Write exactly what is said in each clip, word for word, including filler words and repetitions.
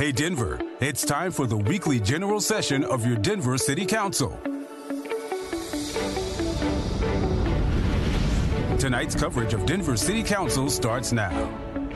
Hey Denver, it's time for the weekly general session of your Denver City Council. Tonight's coverage of Denver City Council starts now.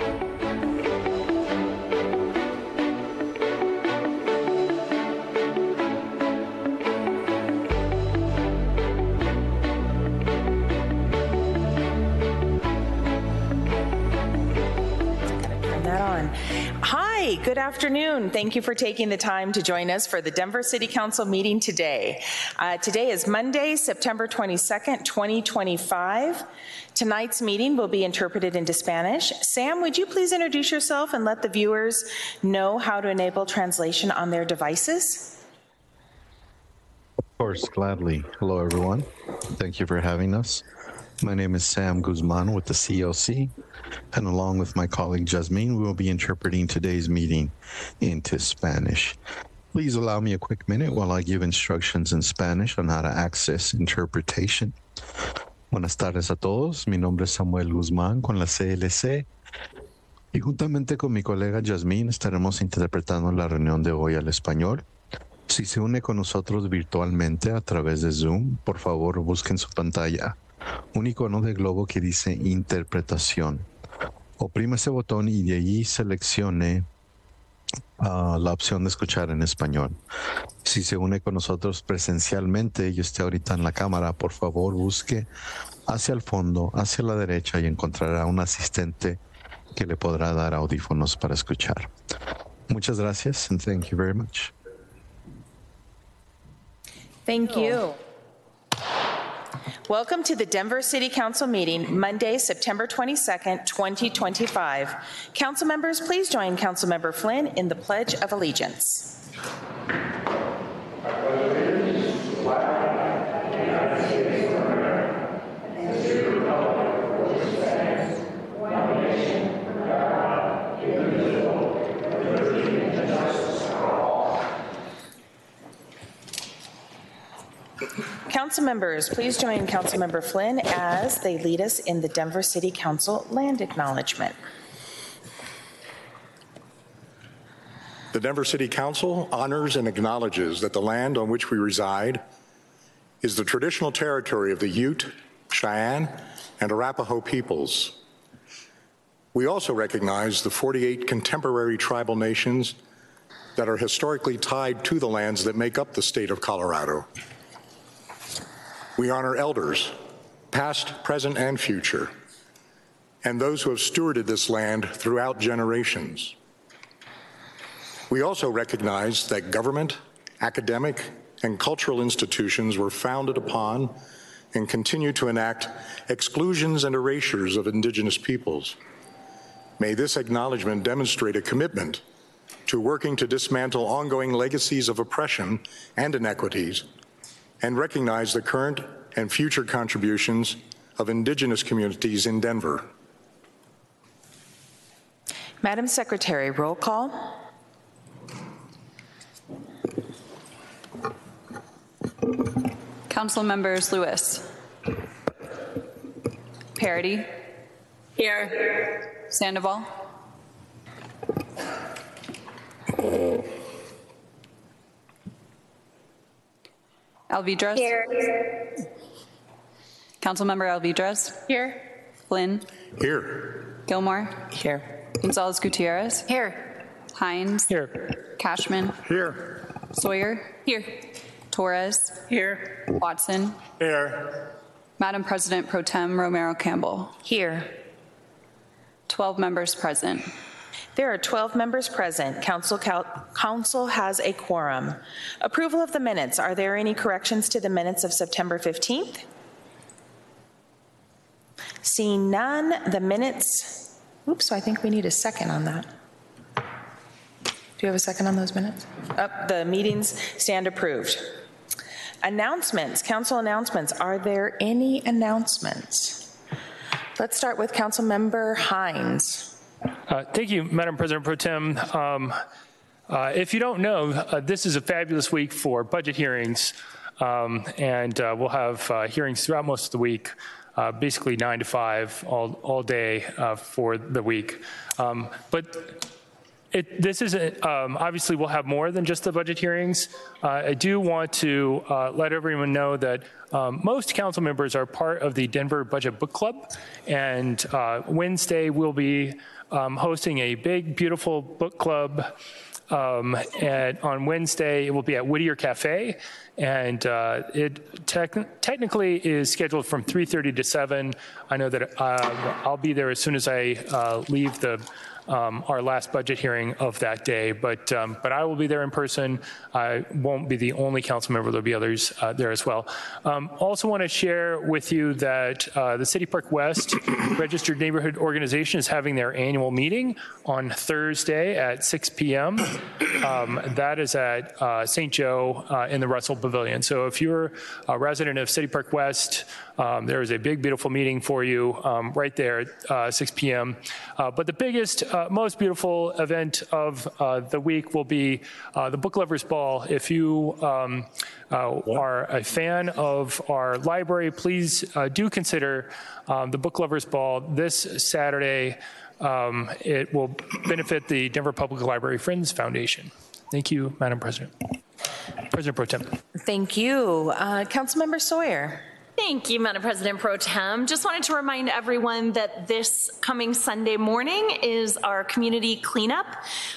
Good afternoon. Thank you for taking the time to join us for the Denver City Council meeting today. Uh, today is Monday, September twenty-second, twenty twenty-five. Tonight's meeting will be interpreted into Spanish. Sam, would you please introduce yourself and let the viewers know how to enable translation on their devices? Of course, gladly. Hello, everyone. Thank you for having us. My name is Sam Guzman with the C O C, and along with my colleague Jasmine, we will be interpreting today's meeting into Spanish. Please allow me a quick minute while I give instructions in Spanish on how to access interpretation. Buenas tardes a todos. Mi nombre es Samuel Guzmán con la C L C y juntamente con mi colega Jasmine estaremos interpretando la reunión de hoy al español. Si se une con nosotros virtualmente a través de Zoom, por favor busquen su pantalla un icono de globo que dice interpretación. Oprima ese botón y de allí seleccione uh, la opción de escuchar en español. Si se une con nosotros presencialmente y esté ahorita en la cámara, por favor busque hacia el fondo, hacia la derecha y encontrará un asistente que le podrá dar audífonos para escuchar. Muchas gracias and thank you very much. Thank you. Welcome to the Denver City Council meeting, Monday, September twenty-second, twenty twenty-five. Council members, please join Councilmember Flynn in the Pledge of Allegiance. Council members, please join Councilmember Flynn as they lead us in the Denver City Council land acknowledgement. The Denver City Council honors and acknowledges that the land on which we reside is the traditional territory of the Ute, Cheyenne, and Arapaho peoples. We also recognize the forty-eight contemporary tribal nations that are historically tied to the lands that make up the state of Colorado. We honor elders, past, present, and future, and those who have stewarded this land throughout generations. We also recognize that government, academic, and cultural institutions were founded upon and continue to enact exclusions and erasures of Indigenous peoples. May this acknowledgement demonstrate a commitment to working to dismantle ongoing legacies of oppression and inequities and recognize the current and future contributions of Indigenous communities in Denver. Madam Secretary, roll call. Council members Lewis. Parity. Here. Sandoval. Alvidrez. Here. Councilmember Alvidrez. Here. Flynn. Here. Gilmore. Here. Gonzalez Gutierrez. Here. Hines. Here. Cashman. Here. Sawyer. Here. Torres. Here. Watson. Here. Madam President Pro Tem Romero Campbell. Here. twelve members present. There are twelve members present. Council, Council has a quorum. Approval of the minutes. Are there any corrections to the minutes of September fifteenth? Seeing none, the minutes, oops, I think we need a second on that. Do you have a second on those minutes? Oh, the meetings stand approved. Announcements, council announcements. Are there any announcements? Let's start with Councilmember Hines. Uh, thank you, Madam President Pro Tem. Um, uh, if you don't know, uh, this is a fabulous week for budget hearings, um, and uh, we'll have uh, hearings throughout most of the week, uh, basically nine to five all, all day uh, for the week. Um, but it, this is, a, um, obviously we'll have more than just the budget hearings. Uh, I do want to uh, let everyone know that um, most council members are part of the Denver Budget Book Club, and uh, Wednesday we'll be um, hosting a big, beautiful book club. Um, and on Wednesday, it will be at Whittier Cafe, and uh, it tec- technically is scheduled from three thirty to seven. I know that uh, I'll be there as soon as I uh, leave the um, our last budget hearing of that day, but um, but I will be there in person. I won't be the only council member. There'll be others uh, there as well. Um, also want to share with you that uh, the City Park West Registered Neighborhood Organization is having their annual meeting on Thursday at six p.m. Um, that is at uh, Saint Joe uh, in the Russell Pavilion. So if you're a resident of City Park West, um, there is a big, beautiful meeting for you um, right there at uh, six p.m. Uh, but the biggest, uh, most beautiful event of uh, the week will be uh, the Book Lovers Ball. If you um, uh, are a fan of our library, please uh, do consider um, the Book Lovers Ball this Saturday. Um, it will benefit the Denver Public Library Friends Foundation. Thank you, Madam President. President Pro Tem. Thank you. Uh, Councilmember Sawyer. Thank you, Madam President Pro Tem. Just wanted to remind everyone that this coming Sunday morning is our community cleanup.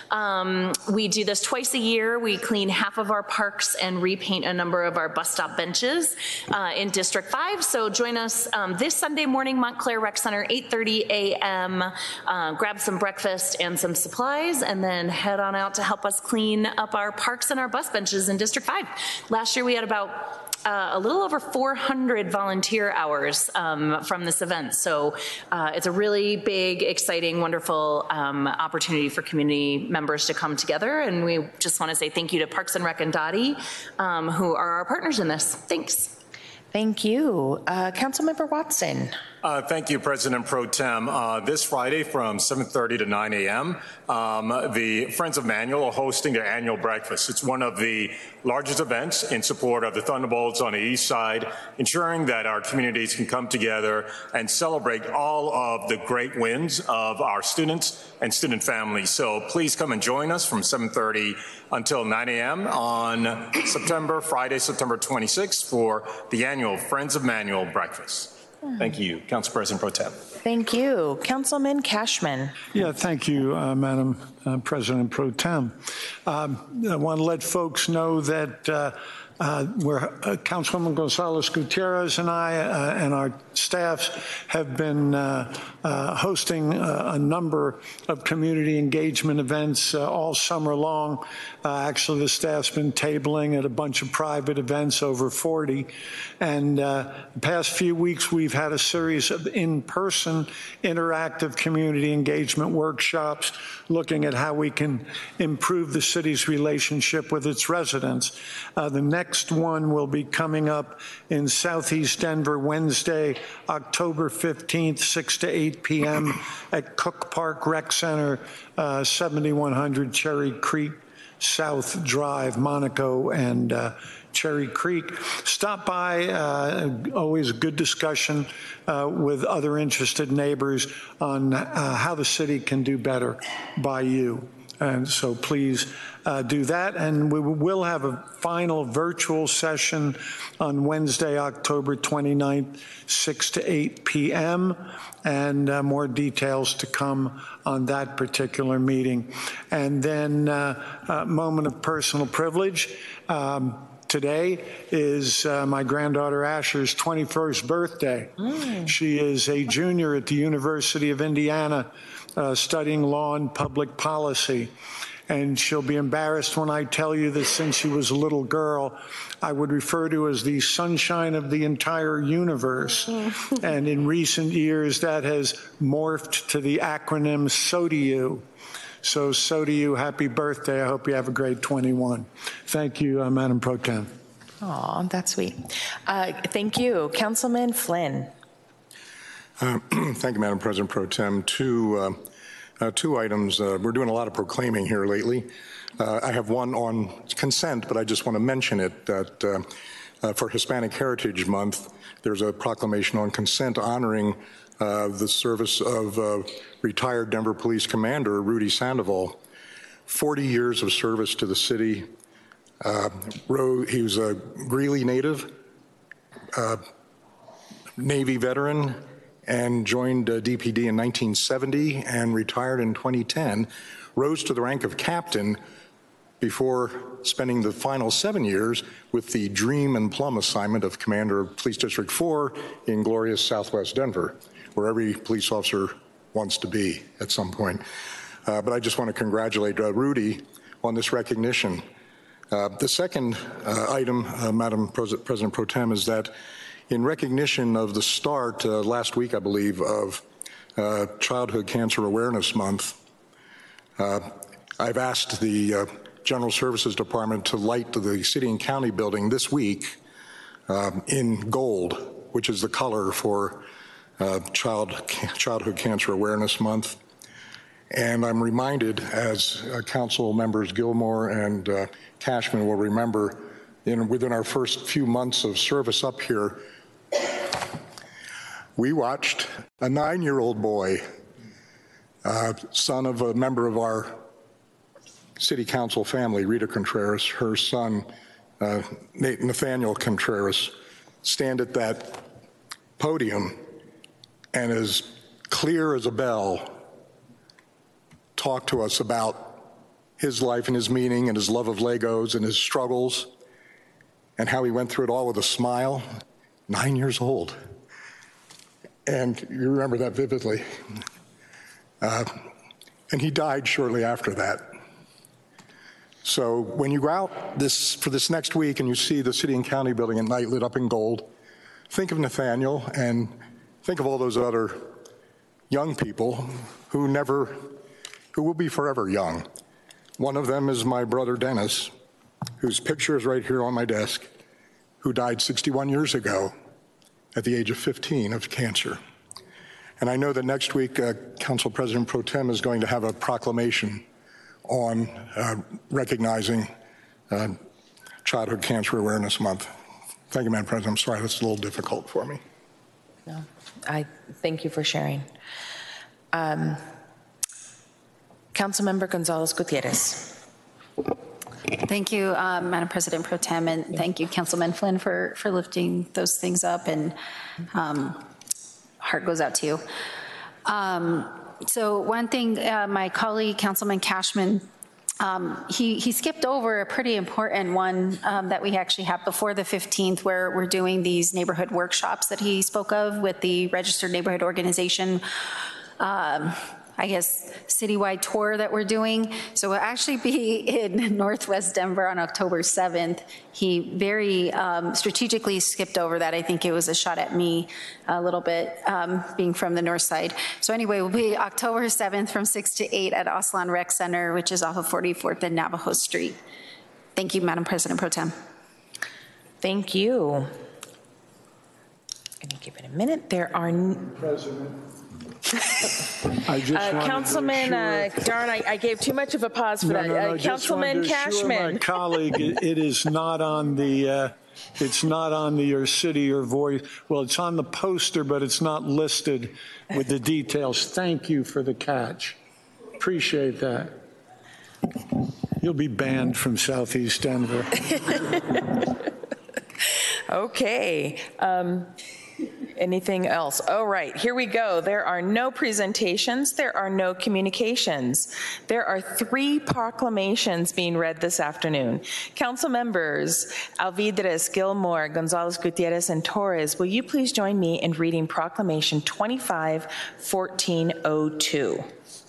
Um, we do this twice a year. We clean half of our parks and repaint a number of our bus stop benches uh, in District five. So join us um, this Sunday morning, Montclair Rec Center, eight thirty a.m. Uh, grab some breakfast and some supplies, and then head on out to help us clean up our parks and our bus benches in District five. Last year we had about Uh, a little over four hundred volunteer hours um, from this event. So uh, it's a really big, exciting, wonderful um, opportunity for community members to come together. And we just want to say thank you to Parks and Rec and Dottie, um, who are our partners in this. Thanks. Thank you. Uh, Councilmember Watson. Uh, thank you, President Pro Tem. Uh, this Friday from seven thirty to nine a.m., um, the Friends of Manual are hosting their annual breakfast. It's one of the largest events in support of the Thunderbolts on the east side, ensuring that our communities can come together and celebrate all of the great wins of our students and student families. So please come and join us from seven thirty until nine a.m. on September, Friday, September twenty-sixth for the annual Friends of Manual breakfast. Thank you, Council President Pro Tem. Thank you. Councilman Cashman. Yeah, thank you, uh, Madam uh, President Pro Tem. Um, I want to let folks know that uh, uh, we're, uh, Councilwoman Gonzalez Gutierrez and I uh, and our staffs have been uh, uh, hosting uh, a number of community engagement events uh, all summer long. Uh, actually, the staff's been tabling at a bunch of private events, over forty. And uh, the past few weeks, we've had a series of in-person interactive community engagement workshops looking at how we can improve the city's relationship with its residents. Uh, the next one will be coming up in Southeast Denver Wednesday, October fifteenth, six to eight p.m. at Cook Park Rec Center, uh, seventy-one hundred Cherry Creek South Drive, Monaco and uh, Cherry Creek. Stop by, uh, always a good discussion uh, with other interested neighbors on uh, how the city can do better by you. And so please uh, do that. And we will have a final virtual session on Wednesday, October twenty-ninth, six to eight p.m. and uh, more details to come on that particular meeting. And then uh, a moment of personal privilege. Um, Today is uh, my granddaughter Asher's twenty-first birthday. Mm. She is a junior at the University of Indiana uh, studying law and public policy. And she'll be embarrassed when I tell you that since she was a little girl, I would refer to as the sunshine of the entire universe. Mm. And in recent years, that has morphed to the acronym SODIU. So, so to you, happy birthday. I hope you have a great twenty-one. Thank you, uh, Madam Pro Tem. Oh, that's sweet. Uh, thank you. Councilman Flynn. Uh, thank you, Madam President Pro Tem. Two, uh, uh, two items. Uh, we're doing a lot of proclaiming here lately. Uh, I have one on consent, but I just want to mention it, that uh, uh, for Hispanic Heritage Month, there's a proclamation on consent honoring uh, the service of uh, retired Denver Police Commander Rudy Sandoval, forty years of service to the city. Uh, he was a Greeley native, uh, Navy veteran, and joined uh, D P D in nineteen seventy and retired in twenty ten. Rose to the rank of captain before spending the final seven years with the Dream and Plum assignment of Commander of Police District four in glorious Southwest Denver, where every police officer wants to be at some point. Uh, but I just want to congratulate uh, Rudy on this recognition. Uh, the second uh, item, uh, Madam Pres President Pro Tem, is that in recognition of the start uh, last week, I believe, of uh, Childhood Cancer Awareness Month, uh, I've asked the uh, General Services Department to light the City and County building this week um, in gold, which is the color for uh, Child, Childhood Cancer Awareness Month. And I'm reminded, as uh, Council members Gilmore and uh, Cashman will remember, in, within our first few months of service up here, we watched a nine-year-old boy, uh, son of a member of our City Council family, Rita Contreras, her son, uh, Nathaniel Contreras, stand at that podium and as clear as a bell talk to us about his life and his meaning and his love of Legos and his struggles and how he went through it all with a smile, nine years old. And you remember that vividly. Uh, and he died shortly after that. So when you go out this, for this next week and you see the City and County building at night lit up in gold, think of Nathaniel and think of all those other young people who never, who will be forever young. One of them is my brother Dennis, whose picture is right here on my desk, who died sixty-one years ago at the age of fifteen of cancer. And I know that next week, uh, Council President Pro Tem is going to have a proclamation on uh, recognizing uh, Childhood Cancer Awareness Month. Thank you, Madam President. I'm sorry, that's a little difficult for me. No, I thank you for sharing. Um, Councilmember Gonzalez Gutierrez. Thank you, uh, Madam President Pro Tem, and thank you, Councilman Flynn, for, for lifting those things up, and um, heart goes out to you. Um, so one thing, uh, my colleague, Councilman Cashman, um, he, he skipped over a pretty important one um, that we actually have before the fifteenth, where we're doing these neighborhood workshops that he spoke of with the Registered Neighborhood Organization, um, I guess, citywide tour that we're doing. So we'll actually be in Northwest Denver on October seventh. He very um, strategically skipped over that. I think it was a shot at me a little bit, um, being from the north side. So anyway, we'll be October seventh from six to eight at Aslan Rec Center, which is off of forty-fourth and Navajo Street. Thank you, Madam President Pro Tem. Thank you. Let me give it a minute. There are... President. I just uh, Councilman, uh, darn, I, I gave too much of a pause for no, that. No, no, uh, Councilman Cashman. My colleague, it, it is not on the, uh, it's not on the your city, your voice. Well, it's on the poster, but it's not listed with the details. Thank you for the catch. Appreciate that. You'll be banned from Southeast Denver. Okay. Um, Anything else? Oh, right, here we go. There are no presentations. There are no communications. There are three proclamations being read this afternoon. Council members Alvidrez, Gilmore, Gonzalez Gutierrez, and Torres, will you please join me in reading Proclamation twenty-five fourteen oh two?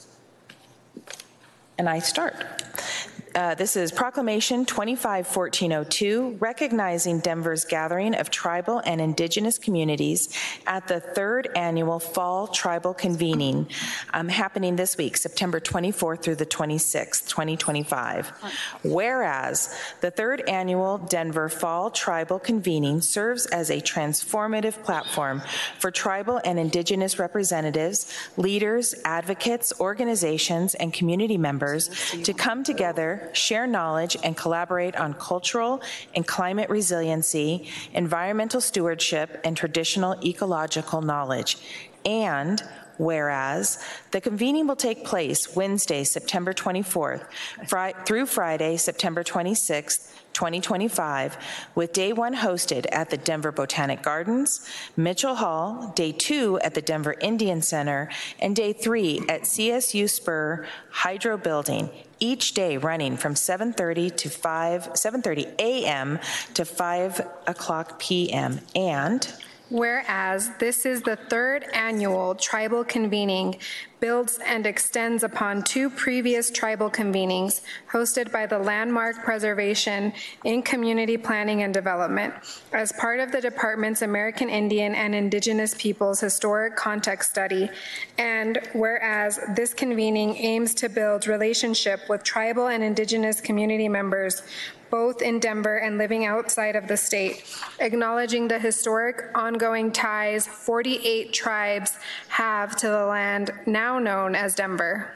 And I start. Uh, this is Proclamation twenty-five fourteen oh two, recognizing Denver's gathering of tribal and indigenous communities at the third annual Fall Tribal Convening, um, happening this week, September twenty-fourth through the twenty-sixth, twenty twenty-five. Whereas the third annual Denver Fall Tribal Convening serves as a transformative platform for tribal and indigenous representatives, leaders, advocates, organizations, and community members to come together, share knowledge, and collaborate on cultural and climate resiliency, environmental stewardship, and traditional ecological knowledge. And Whereas the convening will take place Wednesday, September twenty-fourth fri- through Friday, September twenty-sixth, twenty twenty-five, with day one hosted at the Denver Botanic Gardens, Mitchell Hall, day two at the Denver Indian Center, and day three at C S U Spur Hydro Building, each day running from seven thirty to five, seven thirty a m to five o'clock p m And whereas this is the third annual tribal convening, builds and extends upon two previous tribal convenings hosted by the Landmark Preservation in Community Planning and Development as part of the department's American Indian and Indigenous Peoples Historic Context Study. And whereas this convening aims to build relationship with tribal and Indigenous community members both in Denver and living outside of the state, acknowledging the historic ongoing ties forty-eight tribes have to the land now known as Denver.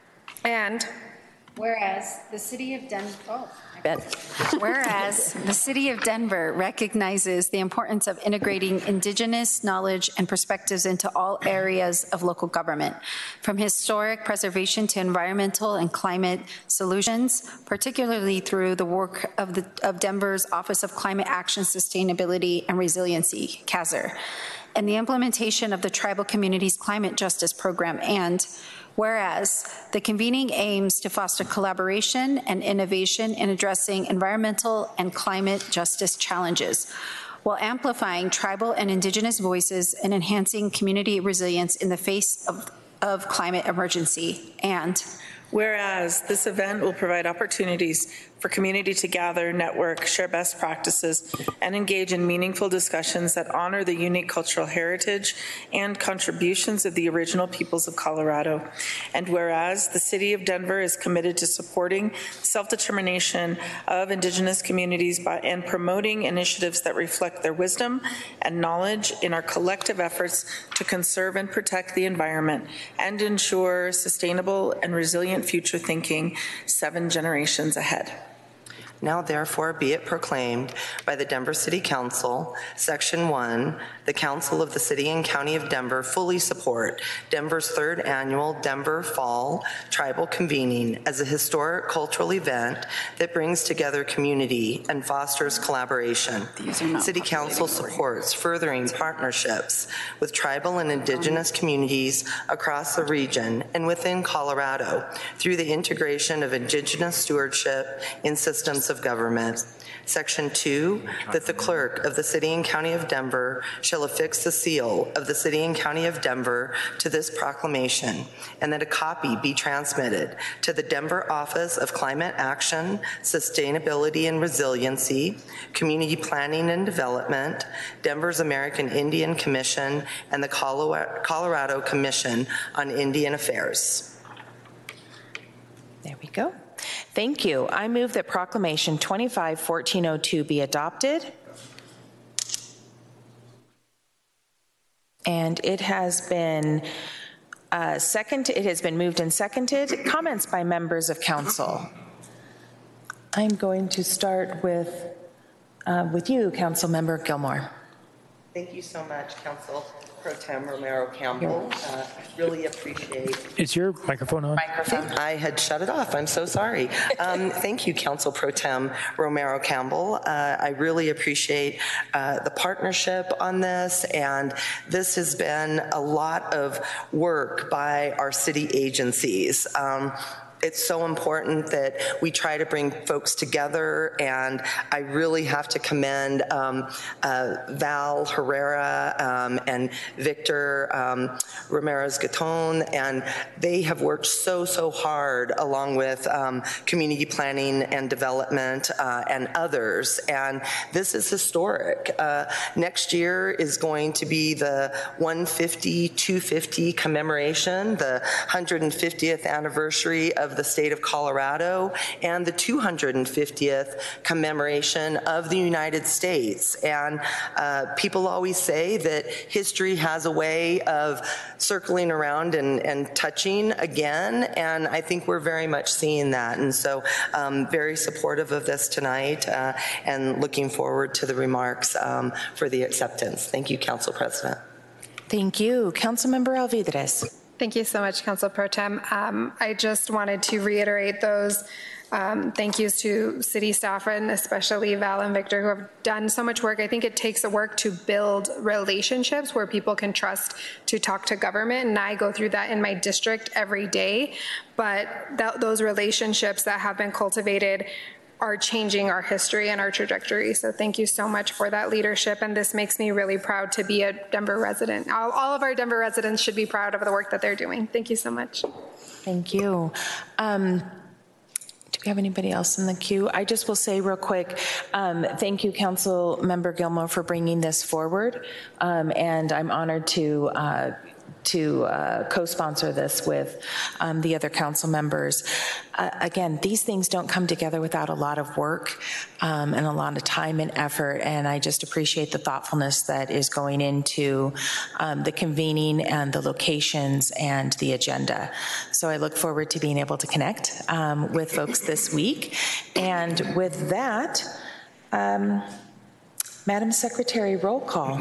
And whereas the city of Denver, oh, I bet. Whereas the city of Denver recognizes the importance of integrating Indigenous knowledge and perspectives into all areas of local government, from historic preservation to environmental and climate solutions, particularly through the work of, the, of Denver's Office of Climate Action, Sustainability, and Resiliency, C A S R, and the implementation of the Tribal Communities Climate Justice Program. And whereas the convening aims to foster collaboration and innovation in addressing environmental and climate justice challenges, while amplifying tribal and Indigenous voices and enhancing community resilience in the face of, of climate emergency. And whereas this event will provide opportunities for community to gather, network, share best practices, and engage in meaningful discussions that honor the unique cultural heritage and contributions of the original peoples of Colorado. And whereas the City of Denver is committed to supporting self-determination of Indigenous communities by, and promoting initiatives that reflect their wisdom and knowledge in our collective efforts to conserve and protect the environment and ensure sustainable and resilient future thinking seven generations ahead. Now therefore be it proclaimed by the Denver City Council, Section one, the Council of the City and County of Denver fully support Denver's third annual Denver Fall Tribal Convening as a historic cultural event that brings together community and fosters collaboration. City Council supports furthering partnerships with tribal and Indigenous communities across the region and within Colorado through the integration of Indigenous stewardship in systems of government. Section two, that the clerk of the City and County of Denver shall affix the seal of the City and County of Denver to this proclamation, and that a copy be transmitted to the Denver Office of Climate Action, Sustainability and Resiliency, Community Planning and Development, Denver's American Indian Commission, and the Colorado Commission on Indian Affairs. There we go. Thank you. I move that Proclamation twenty-five fourteen oh two be adopted. And it has been uh, second. It has been moved and seconded. Comments by members of council. I'm going to start with uh, with you, Council Member Gilmore. Thank you so much, Council Pro Tem Romero Campbell. Uh, really appreciate. Is your microphone on? Microphone. I had shut it off. I'm so sorry. Um, thank you, Council Pro Tem Romero Campbell. Uh, I really appreciate uh, the partnership on this, and this has been a lot of work by our city agencies. Um, It's so important that we try to bring folks together, and I really have to commend um, uh, Val Herrera um, and Victor um, Ramirez-Gaton, and they have worked so, so hard along with um, community planning and development uh, and others, and this is historic. Uh, next year is going to be the one fifty, two fifty commemoration, the one hundred fiftieth anniversary of the state of Colorado, and the two hundred fiftieth commemoration of the United States. And uh, people always say that history has a way of circling around and, and touching again, and I think we're very much seeing that. And so um, very supportive of this tonight uh, and looking forward to the remarks um, for the acceptance. Thank you, Council President. Thank you. Councilmember Alvidrez. Thank you so much, Council Pro Tem. Um, I just wanted to reiterate those um, thank yous to city staff and especially Val and Victor who have done so much work. I think it takes a work to build relationships where people can trust to talk to government, and I go through that in my district every day. But that, those relationships that have been cultivated are changing our history and our trajectory. So thank you so much for that leadership. And this makes me really proud to be a Denver resident. All, all of our Denver residents should be proud of the work that they're doing. Thank you so much. Thank you. Um, do we have anybody else in the queue? I just will say real quick, um, thank you, Council Member Gilmore, for bringing this forward. Um, and I'm honored to uh, to uh, co-sponsor this with um, the other council members. Uh, again, these things don't come together without a lot of work um, and a lot of time and effort, and I just appreciate the thoughtfulness that is going into um, the convening and the locations and the agenda. So I look forward to being able to connect um, with folks this week. And with that, um, Madam Secretary, roll call.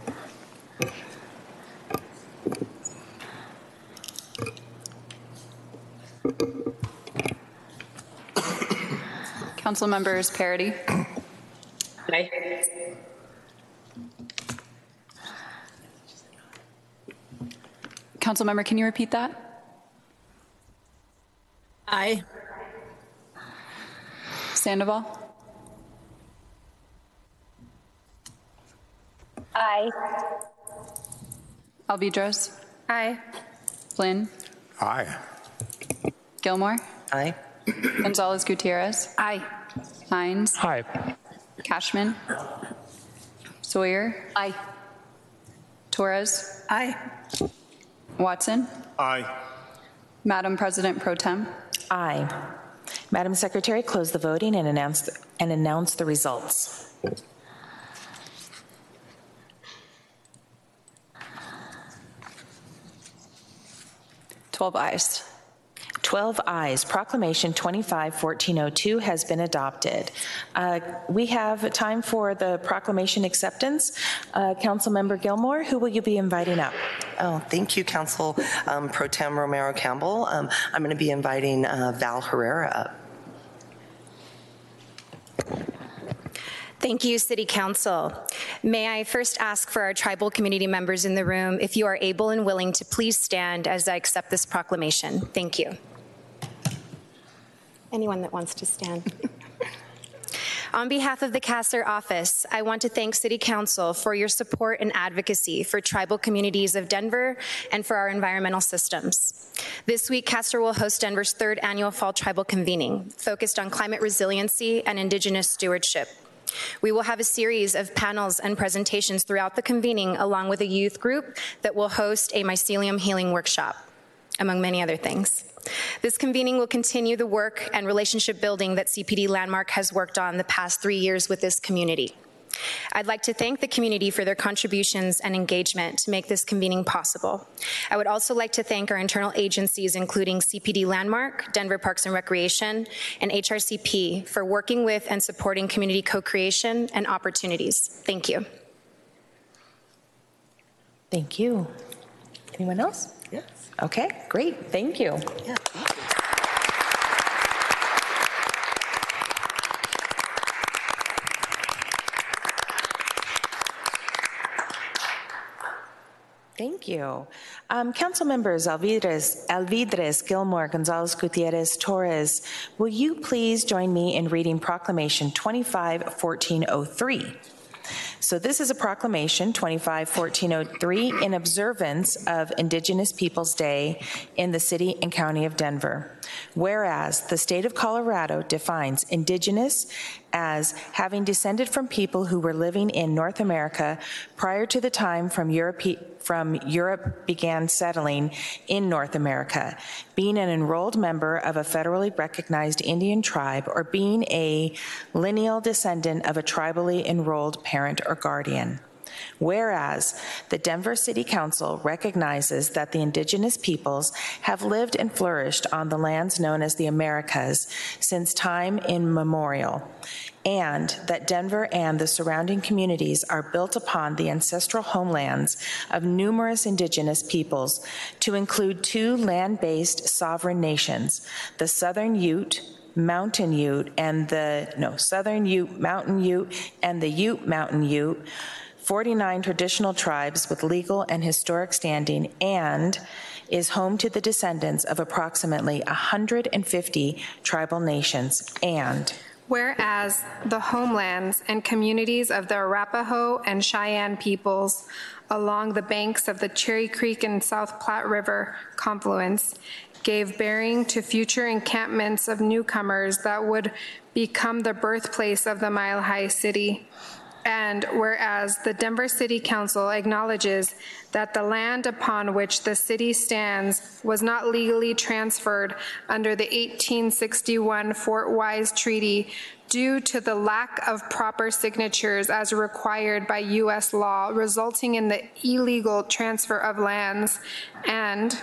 Council members Parity. Aye. Council member, can you repeat that? Aye. Sandoval. Aye. Alvidrez. Aye. Flynn. Aye. Gilmore. Aye. Gonzalez Gutierrez. Aye. Hines. Aye. Cashman. Sawyer. Aye. Torres. Aye. Watson. Aye. Madam President Pro Tem. Aye. Madam Secretary, close the voting and announce and announce the results. twelve ayes. twelve ayes. Proclamation twenty-five fourteen oh two has been adopted. Uh, we have time for the proclamation acceptance. Uh, Councilmember Gilmore, who will you be inviting up? Oh, thank you, Council um, Pro Tem Romero Campbell. Um, I'm going to be inviting uh, Val Herrera up. Thank you, City Council. May I first ask for our tribal community members in the room, if you are able and willing to please stand as I accept this proclamation. Thank you. Anyone that wants to stand. On behalf of the Cassler office, I want to thank City Council for your support and advocacy for tribal communities of Denver and for our environmental systems. This week, Cassler will host Denver's third annual Fall Tribal Convening, focused on climate resiliency and Indigenous stewardship. We will have a series of panels and presentations throughout the convening, along with a youth group that will host a mycelium healing workshop, among many other things. This convening will continue the work and relationship building that C P D Landmark has worked on the past three years with this community. I'd like to thank the community for their contributions and engagement to make this convening possible. I would also like to thank our internal agencies, including C P D Landmark, Denver Parks and Recreation, and H R C P, for working with and supporting community co-creation and opportunities. Thank you. Thank you. Anyone else? Yes. Okay, great. Thank you. Yeah, thank you. Thank you. Um, council members Alvidrez, Alvidrez, Gilmore, Gonzalez Gutierrez, Torres, will you please join me in reading Proclamation twenty-five fourteen oh three? So this is a proclamation, twenty-five fourteen oh three, in observance of Indigenous Peoples Day in the city and county of Denver. Whereas the state of Colorado defines Indigenous as having descended from people who were living in North America prior to the time from Europe, from Europe began settling in North America, being an enrolled member of a federally recognized Indian tribe, or being a lineal descendant of a tribally enrolled parent or guardian. Whereas the Denver City Council recognizes that the indigenous peoples have lived and flourished on the lands known as the Americas since time immemorial, and that Denver and the surrounding communities are built upon the ancestral homelands of numerous indigenous peoples to include two land-based sovereign nations, the Southern Ute, Mountain Ute, and the, no, Southern Ute, Mountain Ute, and the Ute Mountain Ute, forty-nine traditional tribes with legal and historic standing, and is home to the descendants of approximately one hundred fifty tribal nations, and whereas the homelands and communities of the Arapaho and Cheyenne peoples along the banks of the Cherry Creek and South Platte River confluence gave bearing to future encampments of newcomers that would become the birthplace of the Mile High City. And whereas the Denver City Council acknowledges that the land upon which the city stands was not legally transferred under the eighteen sixty-one Fort Wise Treaty due to the lack of proper signatures as required by U S law, resulting in the illegal transfer of lands. And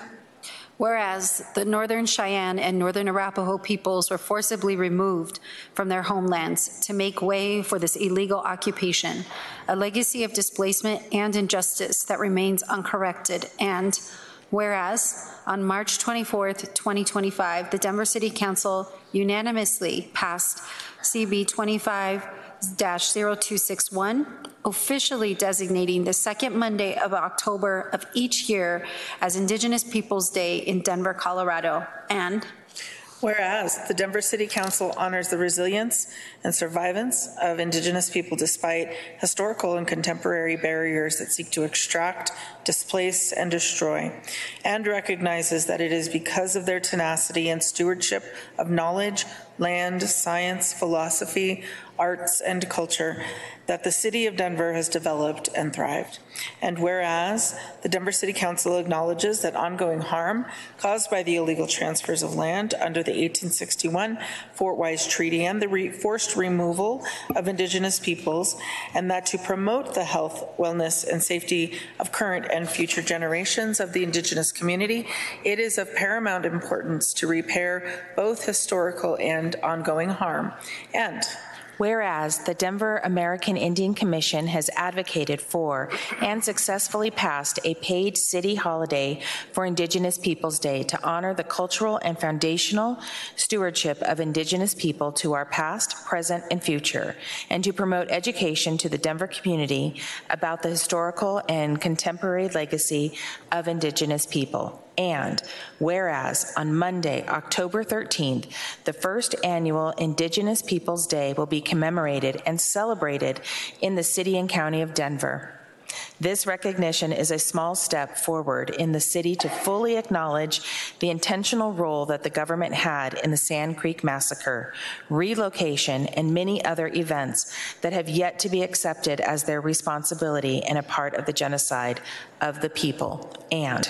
whereas the Northern Cheyenne and Northern Arapaho peoples were forcibly removed from their homelands to make way for this illegal occupation, a legacy of displacement and injustice that remains uncorrected. And whereas on March twenty-fourth, twenty twenty-five, the Denver City Council unanimously passed C B twenty-five dash zero two six one, officially designating the second Monday of October of each year as Indigenous Peoples Day in Denver, Colorado. And whereas the Denver City Council honors the resilience and survivance of Indigenous people despite historical and contemporary barriers that seek to extract, displace, and destroy, and recognizes that it is because of their tenacity and stewardship of knowledge, land, science, philosophy, arts, and culture that the City of Denver has developed and thrived. And whereas the Denver City Council acknowledges that ongoing harm caused by the illegal transfers of land under the eighteen sixty-one Fort Wise Treaty and the re forced removal of Indigenous peoples, and that to promote the health, wellness, and safety of current and future generations of the Indigenous community, it is of paramount importance to repair both historical and ongoing harm. And whereas the Denver American Indian Commission has advocated for and successfully passed a paid city holiday for Indigenous Peoples Day to honor the cultural and foundational stewardship of Indigenous people to our past, present, and future, and to promote education to the Denver community about the historical and contemporary legacy of Indigenous people. And whereas on Monday, October thirteenth, the first annual Indigenous Peoples Day will be commemorated and celebrated in the city and county of Denver. This recognition is a small step forward in the city to fully acknowledge the intentional role that the government had in the Sand Creek Massacre, relocation, and many other events that have yet to be accepted as their responsibility and a part of the genocide of the people. And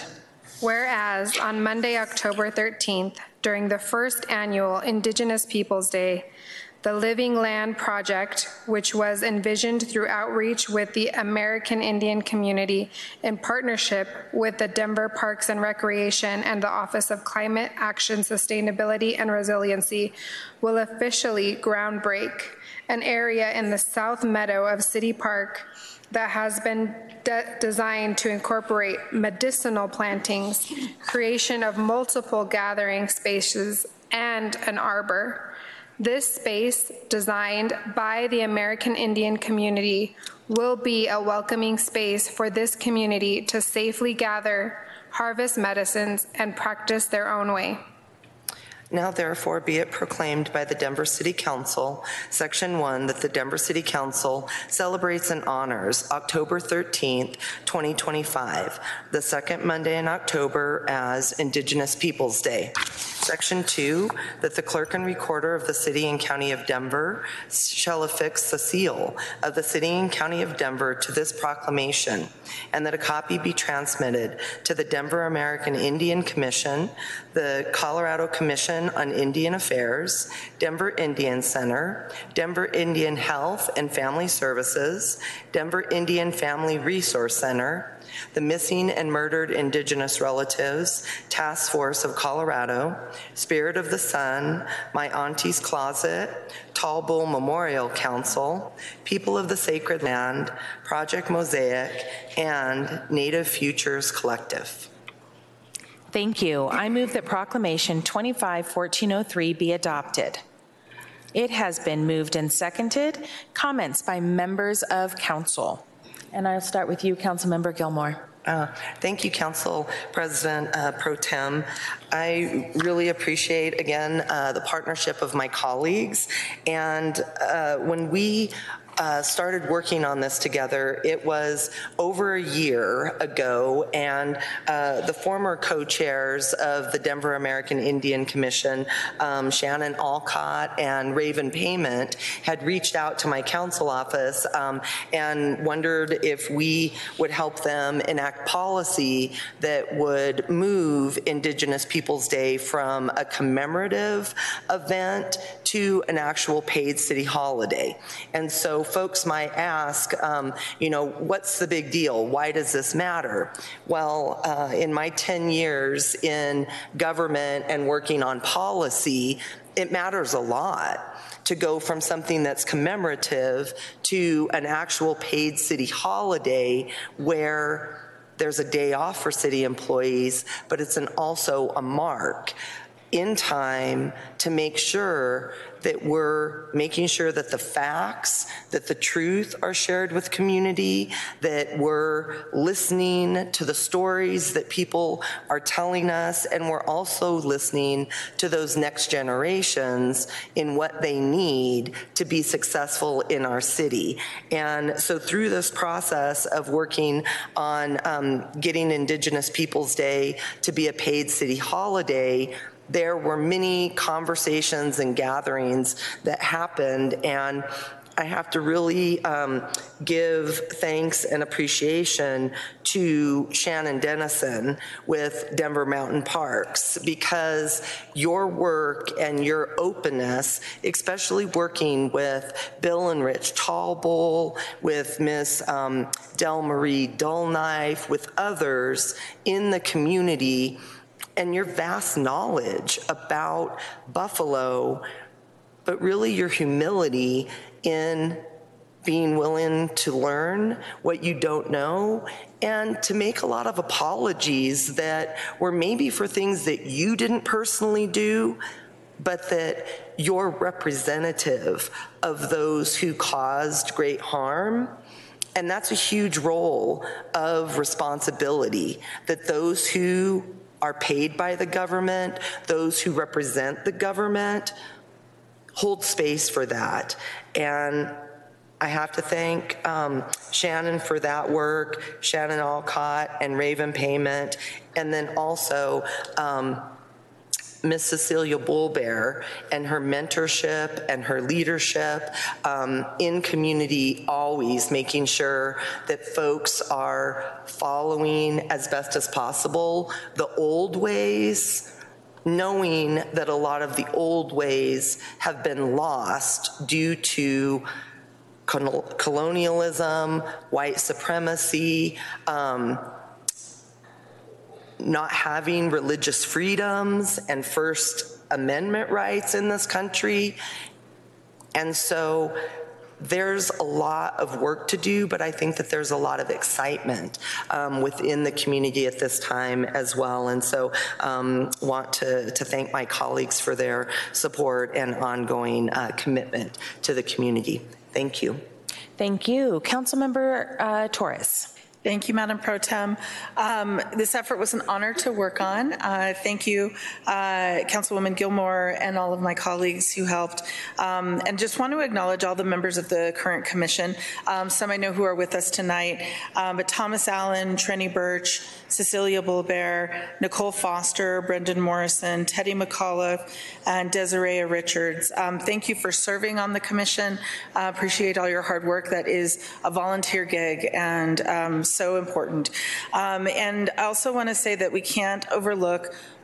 whereas on Monday, October thirteenth, during the first annual Indigenous Peoples Day, the Living Land Project, which was envisioned through outreach with the American Indian community in partnership with the Denver Parks and Recreation and the Office of Climate Action, Sustainability, and Resiliency, will officially groundbreak an area in the South Meadow of City Park that has been de designed to incorporate medicinal plantings, creation of multiple gathering spaces, and an arbor. This space, designed by the American Indian community, will be a welcoming space for this community to safely gather, harvest medicines, and practice their own way. Now therefore be it proclaimed by the Denver City Council, Section one, that the Denver City Council celebrates and honors October thirteenth, twenty twenty-five, the second Monday in October, as Indigenous Peoples Day. Section two, that the clerk and recorder of the City and County of Denver shall affix the seal of the City and County of Denver to this proclamation, and that a copy be transmitted to the Denver American Indian Commission, the Colorado Commission Commission on Indian Affairs, Denver Indian Center, Denver Indian Health and Family Services, Denver Indian Family Resource Center, the Missing and Murdered Indigenous Relatives Task Force of Colorado, Spirit of the Sun, My Auntie's Closet, Tall Bull Memorial Council, People of the Sacred Land, Project Mosaic, and Native Futures Collective. Thank you. I move that Proclamation twenty-five fourteen oh three be adopted. It has been moved and seconded. Comments by members of council. And I'll start with you, Councilmember Gilmore. Uh, thank you, Council President uh, Pro Tem. I really appreciate, again, uh, the partnership of my colleagues. And uh, when we Uh, started working on this together, it was over a year ago, and uh, the former co-chairs of the Denver American Indian Commission, um, Shannon Alcott and Raven Payment, had reached out to my council office um, and wondered if we would help them enact policy that would move Indigenous Peoples Day from a commemorative event to an actual paid city holiday. And so folks might ask, um, you know, what's the big deal? Why does this matter? Well, uh, in my ten years in government and working on policy, it matters a lot to go from something that's commemorative to an actual paid city holiday where there's a day off for city employees, but it's an also a mark in time to make sure that we're making sure that the facts, that the truth are shared with community, that we're listening to the stories that people are telling us, and we're also listening to those next generations in what they need to be successful in our city. And so through this process of working on um, getting Indigenous Peoples Day to be a paid city holiday, there were many conversations and gatherings that happened, and I have to really um, give thanks and appreciation to Shannon Dennison with Denver Mountain Parks, because your work and your openness, especially working with Bill and Rich Tallbull, with Miss um, Del Marie Dullknife, with others in the community, and your vast knowledge about Buffalo, but really your humility in being willing to learn what you don't know and to make a lot of apologies that were maybe for things that you didn't personally do, but that you're representative of those who caused great harm. And that's a huge role of responsibility, that those who are paid by the government, those who represent the government, hold space for that. And I have to thank um, Shannon for that work, Shannon Alcott and Raven Payment, and then also um, Miss Cecilia Bullbear and her mentorship and her leadership um, in community, always making sure that folks are following as best as possible the old ways, knowing that a lot of the old ways have been lost due to colonialism, white supremacy, um, not having religious freedoms and First Amendment rights in this country. And so there's a lot of work to do, but I think that there's a lot of excitement um, within the community at this time as well. And so um, want to, to thank my colleagues for their support and ongoing uh, commitment to the community. Thank you. Thank you. Councilmember uh, Torres. Thank you, Madam Pro Tem. Um, this effort was an honor to work on. Uh, thank you, uh, Councilwoman Gilmore and all of my colleagues who helped. Um, and just want to acknowledge all the members of the current commission. Um, some I know who are with us tonight, um, but Thomas Allen, Trenny Birch, Cecilia Bullbear, Nicole Foster, Brendan Morrison, Teddy McAuliffe, and Desiree Richards. Um, thank you for serving on the commission. Uh, appreciate all your hard work. That is a volunteer gig, and um, so important. Um, and I also want to say that we can't overlook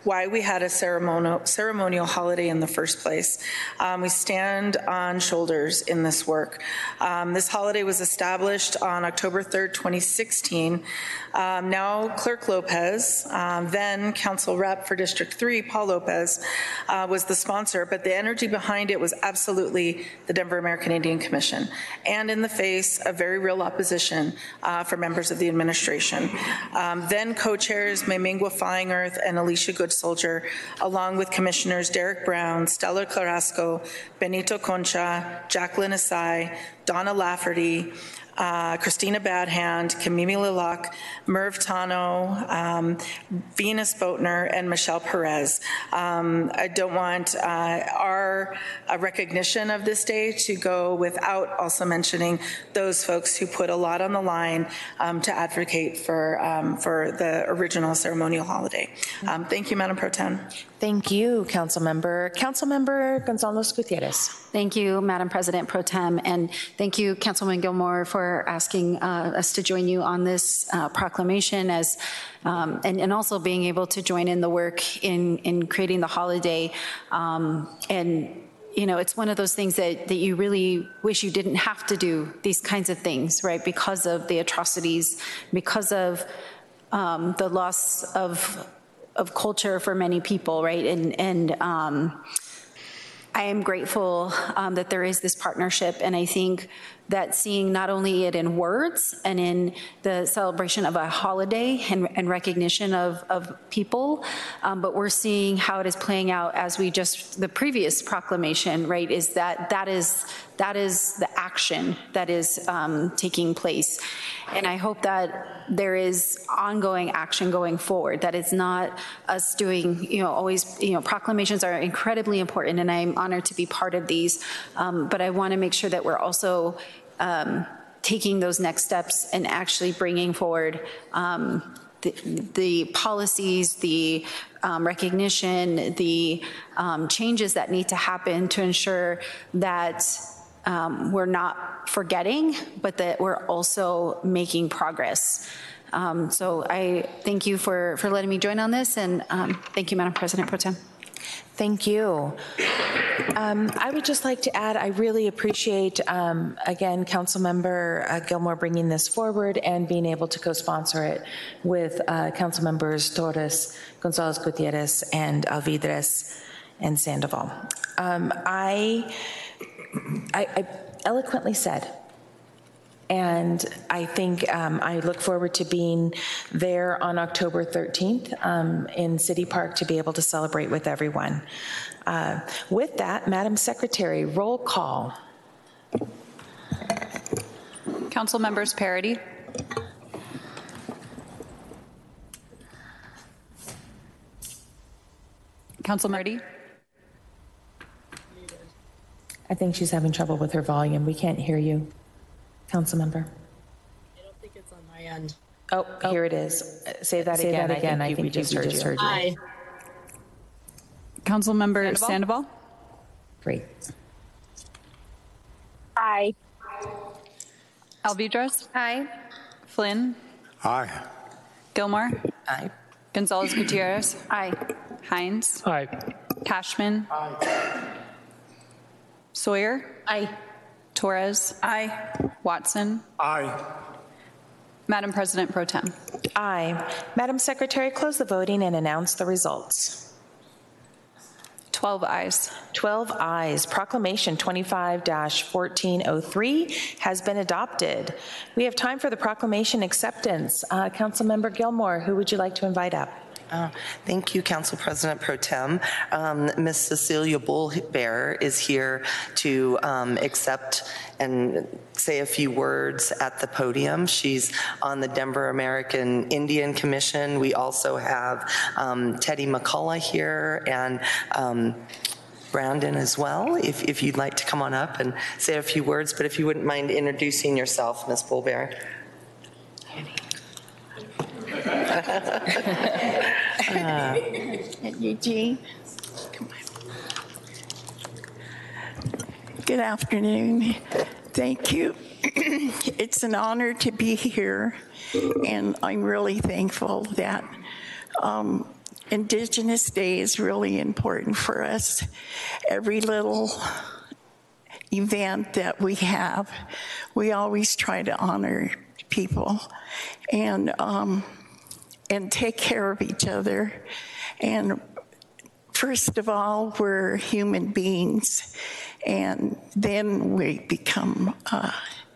why we had a ceremonial, ceremonial holiday in the first place. Um, we stand on shoulders in this work. Um, this holiday was established on October third, twenty sixteen. Um, now Clerk Lopez, um, then Council Rep for District three, Paul Lopez, uh, was the sponsor, but the energy behind it was absolutely the Denver American Indian Commission, and in the face of very real opposition uh, for members of the administration. Um, then co-chairs Memingua Flying Earth and Alicia Good Soldier, along with Commissioners Derek Brown, Stella Carrasco, Benito Concha, Jacqueline Asai, Donna Lafferty, Uh, Christina Badhand, Kamimi Lilac, Merv Tano, um, Venus Boatner, and Michelle Perez. Um, I don't want uh, our uh, recognition of this day to go without also mentioning those folks who put a lot on the line um, to advocate for, um, for the original ceremonial holiday. Um, thank you, Madam Pro Tem. Thank you, Councilmember. Councilmember Gonzalez Gutierrez. Thank you, Madam President Pro Tem, and thank you, Councilman Gilmore, for asking uh, us to join you on this uh, proclamation, as um, and, and also being able to join in the work in in creating the holiday. Um, and you know, it's one of those things that that you really wish you didn't have to do these kinds of things, right? Because of the atrocities, because of um, the loss of of culture for many people, right? And and um, I am grateful um, that there is this partnership, and I think that seeing not only it in words and in the celebration of a holiday and, and recognition of, of people, um, but we're seeing how it is playing out as we just, the previous proclamation, right, is that that is, that is the action that is um, taking place. And I hope that there is ongoing action going forward, that it's not us doing, you know, always, you know, proclamations are incredibly important, and I'm honored to be part of these, um, but I want to make sure that we're also Um, taking those next steps and actually bringing forward um, the, the policies, the um, recognition, the um, changes that need to happen to ensure that um, we're not forgetting, but that we're also making progress. Um, so I thank you for, for letting me join on this, and um, thank you, Madam President Pro Tem. Thank you. Um, I would just like to add, I really appreciate, um, again, Councilmember uh, Gilmore bringing this forward and being able to co-sponsor it with uh, Councilmembers Torres, Gonzalez Gutierrez, and Alvidrez and Sandoval. Um, I, I, I eloquently said, and I think um, I look forward to being there on October thirteenth um, in City Park to be able to celebrate with everyone. Uh, with that, Madam Secretary, roll call. Council members Parity. Council Parity. I think she's having trouble with her volume. We can't hear you. Council member. I don't think it's on my end. Oh, oh. Here it is. Say that Say again. That again. I think, I think we, we just, heard, just heard you. Aye. Council member Sandoval. Sandoval. Great. Aye. Alvidrez. Aye. Flynn. Aye. Gilmore. Aye. Gonzalez Gutierrez. Aye. Hines. Aye. Cashman. Aye. Sawyer. Aye. Torres. Aye. Watson. Aye. Madam President Pro Tem. Aye. Madam Secretary, close the voting and announce the results. twelve ayes. twelve ayes. Proclamation twenty-five dash fourteen oh three has been adopted. We have time for the proclamation acceptance. Uh, Councilmember Gilmore, who would you like to invite up? Uh, thank you, Council President Pro Tem. Um, Miz Cecilia Bullbear is here to um, accept and say a few words at the podium. She's on the Denver American Indian Commission. We also have um, Teddy McCullough here and um, Brandon as well, if, if you'd like to come on up and say a few words, but if you wouldn't mind introducing yourself, Miz Bullbear. uh, Eugene. Good afternoon. Thank you. It's an honor to be here, and I'm really thankful that um, Indigenous Day is really important for us. Every little event that we have, we always try to honor people and um, and take care of each other. And first of all, we're human beings, and then we become uh,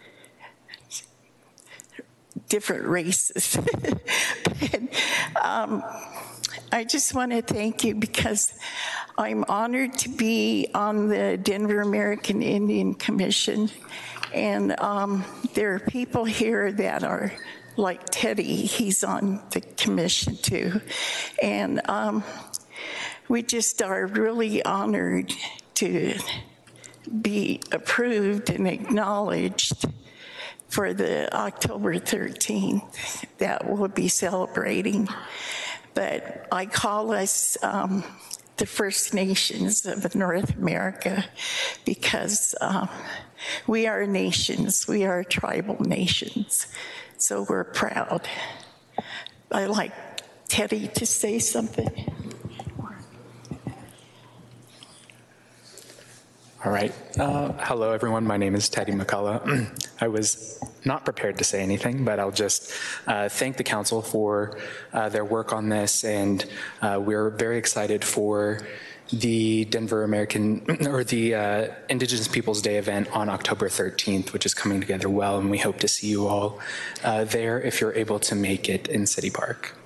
different races. But, um, I just want to thank you because I'm honored to be on the Denver American Indian Commission, and um, there are people here that are like Teddy. He's on the commission too, and um, we just are really honored to be approved and acknowledged for the October thirteenth that we'll be celebrating. But I call us um, the First Nations of North America because um, we are nations, we are tribal nations, so we're proud. I'd like Teddy to say something. All right. Uh, hello, everyone. My name is Teddy McCullough. I was not prepared to say anything, but I'll just uh, thank the council for uh, their work on this, and uh, we're very excited for the Denver American, or the uh, Indigenous Peoples Day event on October thirteenth, which is coming together well, and we hope to see you all uh, there if you're able to make it in City Park.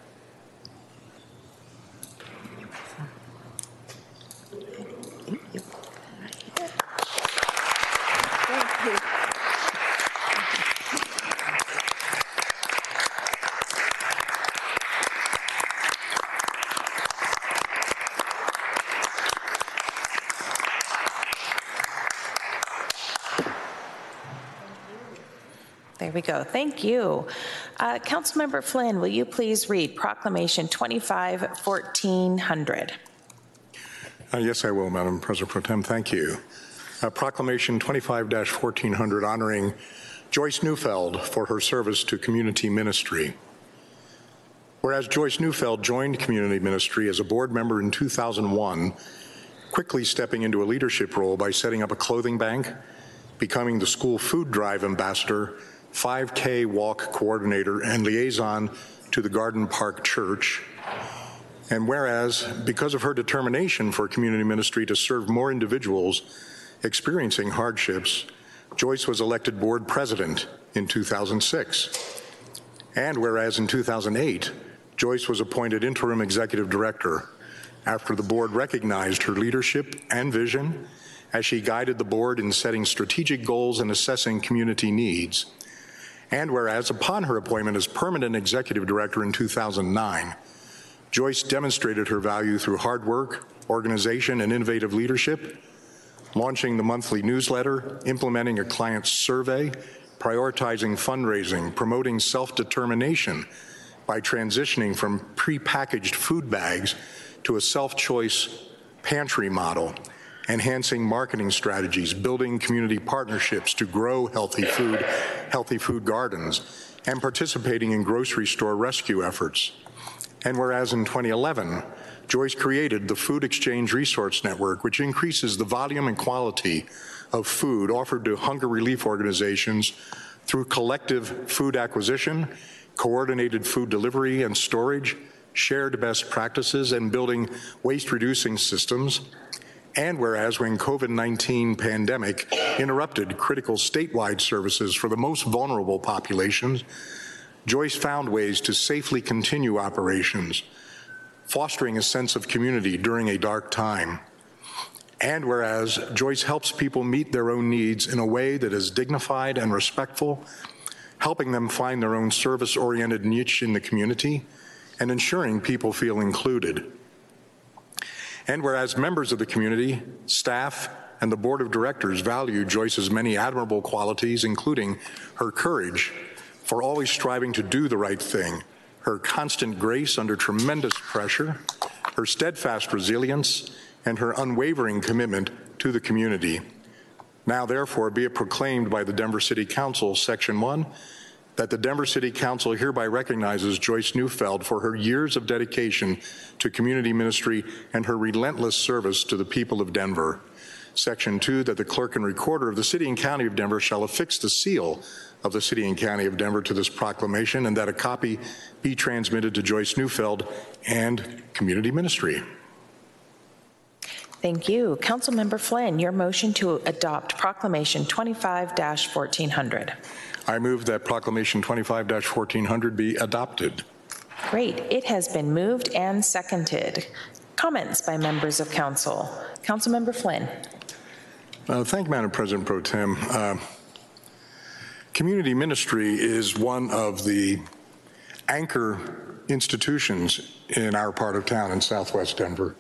There we go. Thank you. Uh, Councilmember Flynn, will you please read Proclamation twenty-five fourteen hundred? Uh, yes, I will, Madam President Pro Tem. Thank you. Uh, Proclamation twenty-five fourteen hundred honoring Joyce Neufeld for her service to community ministry. Whereas Joyce Neufeld joined community ministry as a board member in two thousand one, quickly stepping into a leadership role by setting up a clothing bank, becoming the school food drive ambassador, five K walk coordinator, and liaison to the Garden Park Church. And whereas, because of her determination for community ministry to serve more individuals experiencing hardships, Joyce was elected board president in two thousand six. And whereas in two thousand eight, Joyce was appointed interim executive director after the board recognized her leadership and vision as she guided the board in setting strategic goals and assessing community needs. And whereas upon her appointment as permanent executive director in two thousand nine, Joyce demonstrated her value through hard work, organization, and innovative leadership, launching the monthly newsletter, implementing a client survey, prioritizing fundraising, promoting self-determination by transitioning from pre-packaged food bags to a self-choice pantry model, enhancing marketing strategies, building community partnerships to grow healthy food, healthy food gardens, and participating in grocery store rescue efforts. And whereas in twenty eleven, Joyce created the Food Exchange Resource Network, which increases the volume and quality of food offered to hunger relief organizations through collective food acquisition, coordinated food delivery and storage, shared best practices, and building waste-reducing systems. And whereas when COVID nineteen pandemic interrupted critical statewide services for the most vulnerable populations, Joyce found ways to safely continue operations, fostering a sense of community during a dark time. And whereas Joyce helps people meet their own needs in a way that is dignified and respectful, helping them find their own service-oriented niche in the community, and ensuring people feel included. And whereas members of the community, staff, and the board of directors value Joyce's many admirable qualities, including her courage for always striving to do the right thing, her constant grace under tremendous pressure, her steadfast resilience, and her unwavering commitment to the community. Now, therefore, be it proclaimed by the Denver City Council, Section one, that the Denver City Council hereby recognizes Joyce Neufeld for her years of dedication to community ministry and her relentless service to the people of Denver. Section two, that the clerk and recorder of the City and County of Denver shall affix the seal of the City and County of Denver to this proclamation, and that a copy be transmitted to Joyce Neufeld and community ministry. Thank you. Councilmember Flynn, your motion to adopt Proclamation twenty-five dash fourteen hundred. I move that Proclamation twenty-five dash fourteen hundred be adopted. Great. It has been moved and seconded. Comments by members of council. Councilmember Flynn. Uh, thank you, Madam President Pro Tem. Uh, community ministry is one of the anchor institutions in our part of town in Southwest Denver.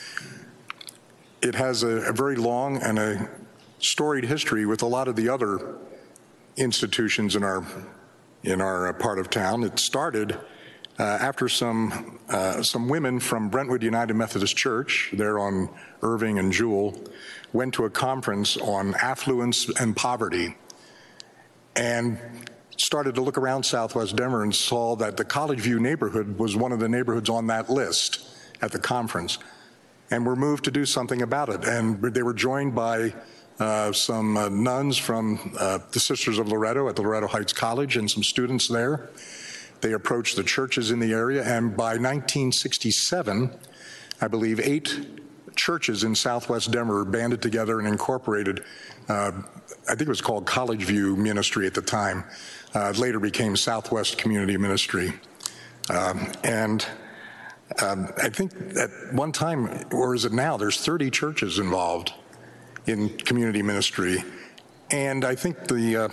It has a, a very long and a storied history with a lot of the other institutions in our in our part of town. It started uh, after some uh, some women from Brentwood United Methodist Church, there on Irving and Jewel, went to a conference on affluence and poverty and started to look around Southwest Denver and saw that the College View neighborhood was one of the neighborhoods on that list at the conference, and were moved to do something about it. And they were joined by uh, some uh, nuns from uh, the Sisters of Loretto at the Loretto Heights College and some students there. They approached the churches in the area, and by nineteen sixty-seven, I believe eight churches in Southwest Denver banded together and incorporated, uh, I think it was called College View Ministry at the time. Uh, later became Southwest Community Ministry. Um, and um, I think at one time, or is it now, there's thirty churches involved in community ministry. And I think the, uh,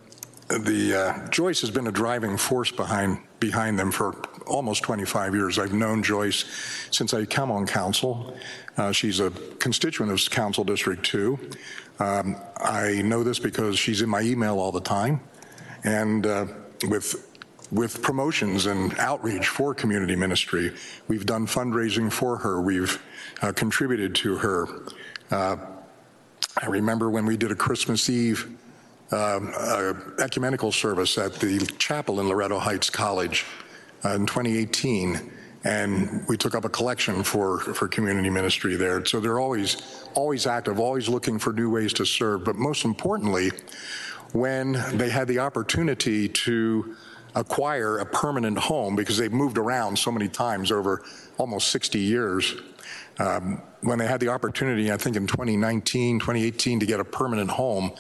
the uh, Joyce has been a driving force behind, behind them for almost twenty-five years. I've known Joyce since I come on council. Uh, she's a constituent of Council District two. Um, I know this because she's in my email all the time. And uh, with with promotions and outreach for community ministry, we've done fundraising for her. We've uh, contributed to her. Uh, I remember when we did a Christmas Eve um, uh, ecumenical service at the chapel in Loretto Heights College uh, in twenty eighteen, and we took up a collection for, for community ministry there. So they're always, always active, always looking for new ways to serve. But most importantly, when they had the opportunity to acquire a permanent home, because they've moved around so many times over almost sixty years, um, when they had the opportunity, I think in twenty nineteen, twenty eighteen, to get a permanent home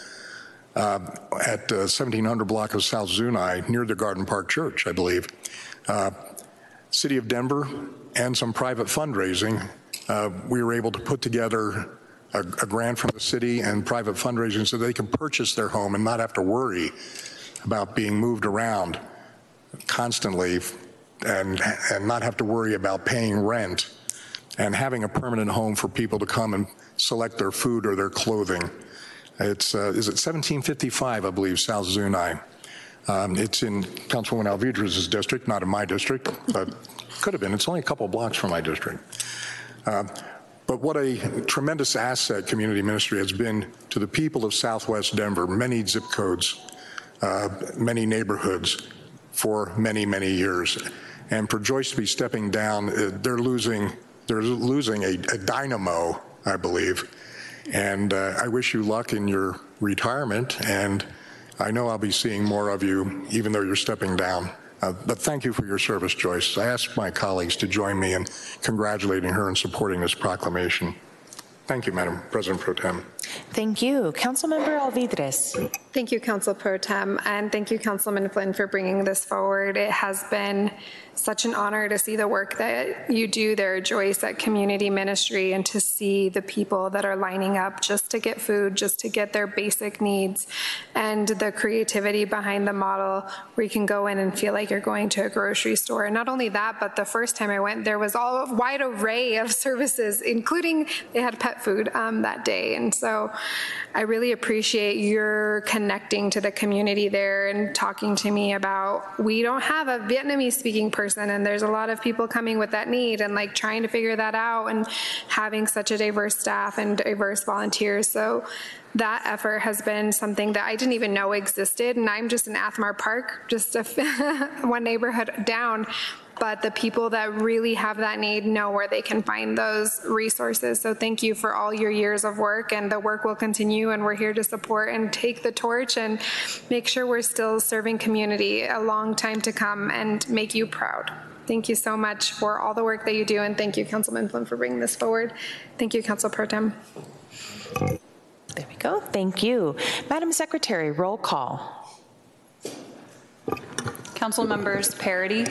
uh, at uh, seventeen hundred block of South Zuni near the Garden Park Church, I believe. Uh, City of Denver and some private fundraising, uh, we were able to put together a, a grant from the city and private fundraising so they can purchase their home and not have to worry about being moved around constantly and, and not have to worry about paying rent and having a permanent home for people to come and select their food or their clothing. It's, uh, is it seventeen fifty-five, I believe, South Zuni. Um, it's in Councilwoman Alvidra's district, not in my district, but could have been. It's only a couple of blocks from my district. Uh, but what a tremendous asset community ministry has been to the people of Southwest Denver, many zip codes, uh, many neighborhoods for many, many years. And for Joyce to be stepping down, uh, they're losing, they're losing a, a dynamo, I believe. And uh, I wish you luck in your retirement, and I know I'll be seeing more of you, even though you're stepping down. Uh, but thank you for your service, Joyce. I ask my colleagues to join me in congratulating her and supporting this proclamation. Thank you, Madam President Pro Tem. Thank you. Councilmember Alvidrez. Thank you, Council Pro Tem, and thank you, Councilman Flynn, for bringing this forward. It has been such an honor to see the work that you do there, Joyce, at community ministry, and to see the people that are lining up just to get food, just to get their basic needs, and the creativity behind the model where you can go in and feel like you're going to a grocery store. And not only that, but the first time I went, there was all a wide array of services, including they had pet food um, that day. And so So I really appreciate your connecting to the community there and talking to me about, we don't have a Vietnamese speaking person and there's a lot of people coming with that need, and like trying to figure that out and having such a diverse staff and diverse volunteers. So that effort has been something that I didn't even know existed. And I'm just in Athmar Park, just a one neighborhood down. But the people that really have that need know where they can find those resources. So thank you for all your years of work, and the work will continue, and we're here to support and take the torch and make sure we're still serving community a long time to come and make you proud. Thank you so much for all the work that you do, and thank you, Councilman Flynn, for bringing this forward. Thank you, Council Pro Tem. There we go. Thank you. Madam Secretary, roll call. Council members Parity.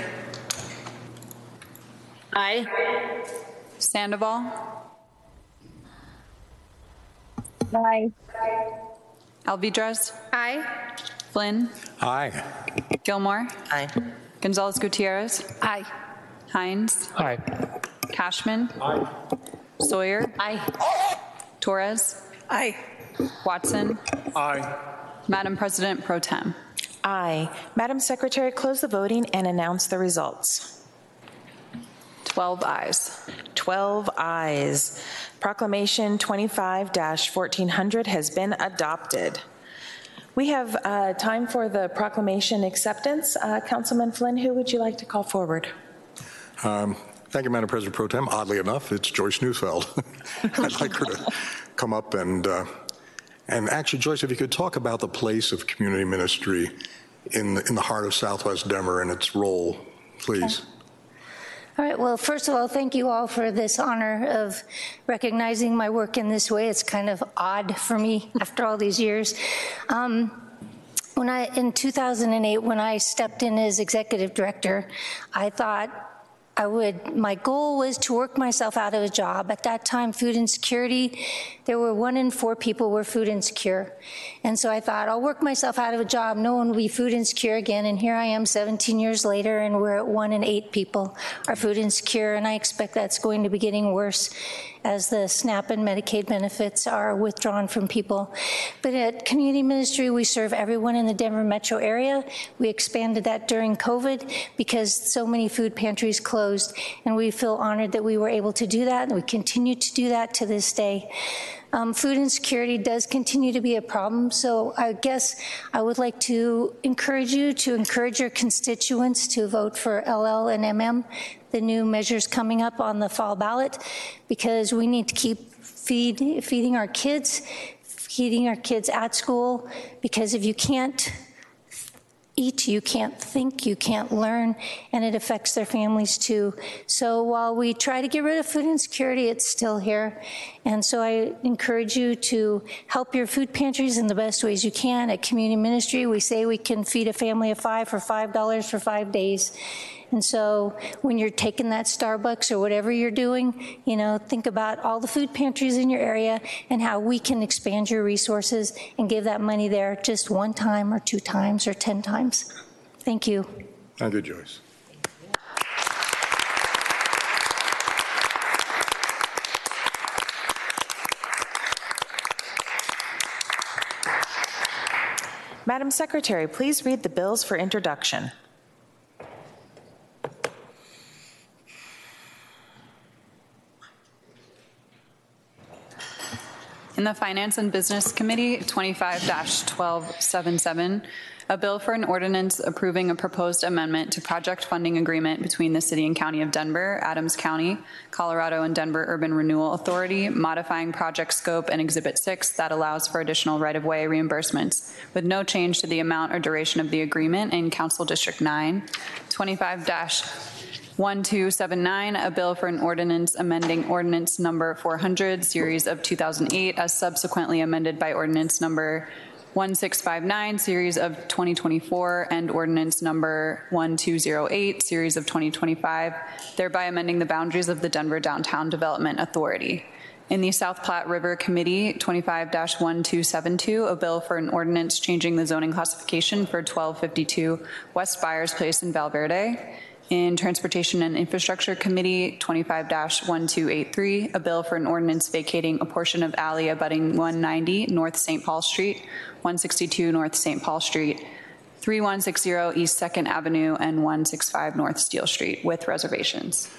Aye. Sandoval. Aye. Alvidrez. Aye. Flynn. Aye. Gilmore. Aye. Gonzalez Gutierrez. Aye. Hines. Aye. Cashman. Aye. Sawyer. Aye. Torres. Aye. Watson. Aye. Madam President Pro Tem. Aye. Madam Secretary, close the voting and announce the results. twelve ayes. twelve ayes. Proclamation twenty-five dash fourteen hundred has been adopted. We have uh, time for the proclamation acceptance. Uh, Councilman Flynn, who would you like to call forward? Um, thank you, Madam President Pro Tem. Oddly enough, it's Joyce Neufeld. I'd like her to come up and, uh, and actually, Joyce, if you could talk about the place of community ministry in, in the heart of Southwest Denver and its role, please. Okay. All right, well, first of all, thank you all for this honor of recognizing my work in this way. It's kind of odd for me after all these years. Um, when I, in two thousand eight, when I stepped in as executive director, I thought I would, my goal was to work myself out of a job. At that time, food insecurity, there were one in four people were food insecure. And so I thought, I'll work myself out of a job. No one will be food insecure again. And here I am seventeen years later, and we're at one in eight people are food insecure. And I expect that's going to be getting worse as the SNAP and Medicaid benefits are withdrawn from people. But at community ministry, we serve everyone in the Denver metro area. We expanded that during COVID because so many food pantries closed, and we feel honored that we were able to do that, and we continue to do that to this day. Um, food insecurity does continue to be a problem, so I guess I would like to encourage you to encourage your constituents to vote for L L and M M, the new measures coming up on the fall ballot, because we need to keep feed, feeding our kids, feeding our kids at school, because if you can't eat, you can't think, you can't learn, and it affects their families too. So while we try to get rid of food insecurity, it's still here. And so I encourage you to help your food pantries in the best ways you can. At community ministry, we say we can feed a family of five for five dollars for five days. And so when you're taking that Starbucks or whatever you're doing, you know, think about all the food pantries in your area and how we can expand your resources and give that money there just one time or two times or ten times. Thank you. Thank you, Joyce. Madam Secretary, please read the bills for introduction. In the Finance and Business Committee, twenty-five dash twelve seventy-seven, a bill for an ordinance approving a proposed amendment to project funding agreement between the City and County of Denver, Adams County, Colorado, and Denver Urban Renewal Authority, modifying project scope and Exhibit six that allows for additional right-of-way reimbursements, with no change to the amount or duration of the agreement in Council District nine. twenty-five dash twelve seventy-nine, a bill for an ordinance amending ordinance number four hundred, series of two thousand eight, as subsequently amended by ordinance number one six five nine, series of twenty twenty-four, and ordinance number one two zero eight, series of twenty twenty-five, thereby amending the boundaries of the Denver Downtown Development Authority. In the South Platte River Committee, twenty-five dash twelve seventy-two, a bill for an ordinance changing the zoning classification for twelve fifty-two West Byers Place in Valverde. In Transportation and Infrastructure Committee, twenty-five dash one two eight three, a bill for an ordinance vacating a portion of alley abutting one ninety North Saint Paul Street, one sixty-two North Saint Paul Street, thirty-one sixty East second Avenue, and one sixty-five North Steel Street with reservations.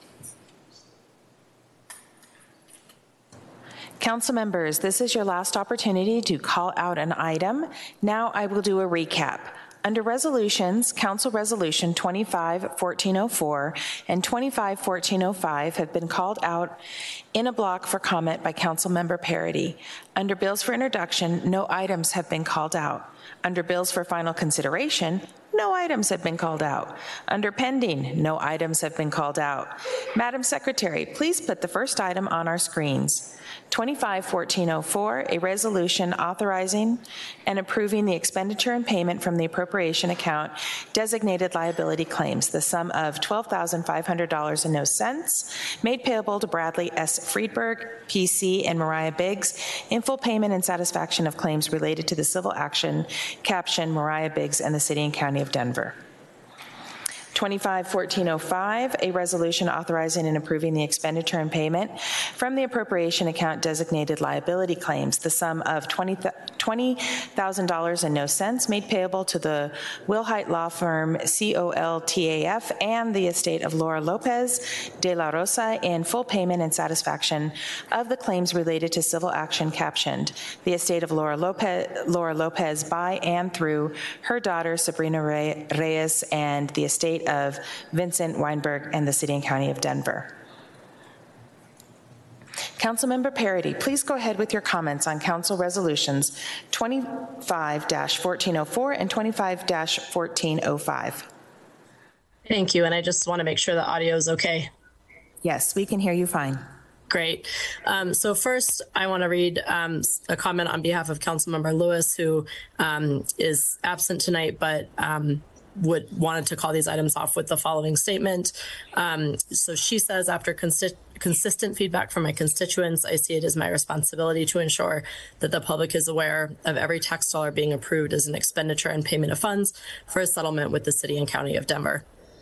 Council members, this is your last opportunity to call out an item. Now I will do a recap. Under resolutions, Council Resolution twenty-five fourteen oh four and twenty-five fourteen oh five have been called out in a block for comment by Council Member Parity. Under bills for introduction, no items have been called out. Under bills for final consideration, no items have been called out. Under pending, no items have been called out. Madam Secretary, please put the first item on our screens. twenty-five fourteen oh four, a resolution authorizing and approving the expenditure and payment from the appropriation account designated liability claims, the sum of twelve thousand five hundred dollars and no cents, made payable to Bradley S. Friedberg, P C, and Mariah Biggs, in full payment and satisfaction of claims related to the civil action captioned Mariah Biggs and the City and County of Denver. twenty-five fourteen oh five, a resolution authorizing and approving the expenditure and payment from the appropriation account designated liability claims, the sum of twenty thousand dollars and no cents, made payable to the Wilhite Law Firm C O L T A F and the estate of Laura Lopez de la Rosa, in full payment and satisfaction of the claims related to civil action captioned the estate of Laura Lopez, Laura Lopez by and through her daughter Sabrina Reyes and the estate of Vincent Weinberg and the City and County of Denver. Councilmember Parity, please go ahead with your comments on Council Resolutions twenty-five fourteen oh four and twenty-five fourteen oh five. Thank you, and I just want to make sure the audio is okay. Yes, we can hear you fine. Great. Um, so first, I want to read um, a comment on behalf of Councilmember Lewis, who um, is absent tonight, but um, would wanted to call these items off with the following statement. Um, so she says, after consti- consistent feedback from my constituents, I see it as my responsibility to ensure that the public is aware of every tax dollar being approved as an expenditure and payment of funds for a settlement with the City and County of Denver.